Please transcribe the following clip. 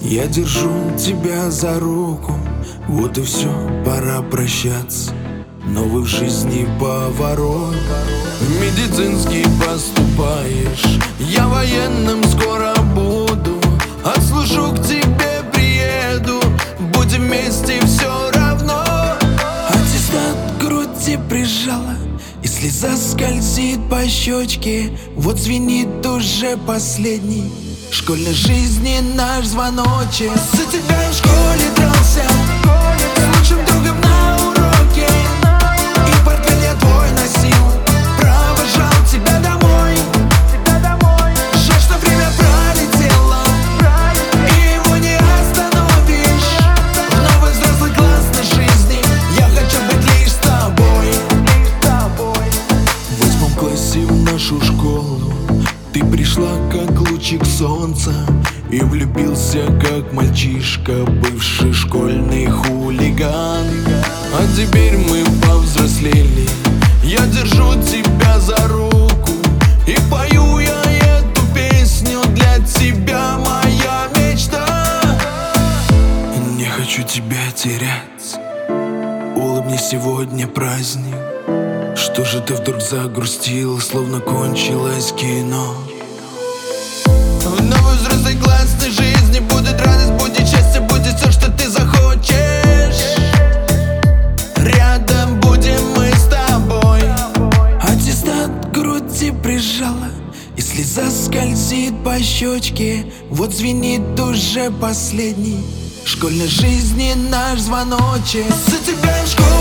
Я держу тебя за руку, вот и все, пора прощаться. Новый в жизни поворот. В медицинский поступаешь, я военным скоро буду. Отслужу, к тебе приеду, будем вместе все равно. Аттестат к груди прижала, и слеза скользит по щечке. Вот звенит уже последний школьной жизни наш звоночек. За тебя в школе дрался с лучшим другом на уроке, и портфель я твой носил, провожал тебя домой. Жаль, что время пролетело, и его не остановишь. В новый взрослый классной жизни я хочу быть лишь с тобой. В 8 классе в нашу школу ты пришла как лучик солнца, и влюбился как мальчишка, бывший школьный хулиган. А теперь мы повзрослели, я держу тебя за руку, и пою я эту песню для тебя, моя мечта. Не хочу тебя терять, улыбнись, сегодня праздник. Что же ты вдруг загрустила, словно кончилось кино? В новой взрослой классной жизни будет радость, будет счастье, будет все, что ты захочешь. Рядом будем мы с тобой. Аттестат к груди прижала, и слеза скользит по щечке. Вот звенит уже последний школьной жизни наш звоночек. За тебя в школу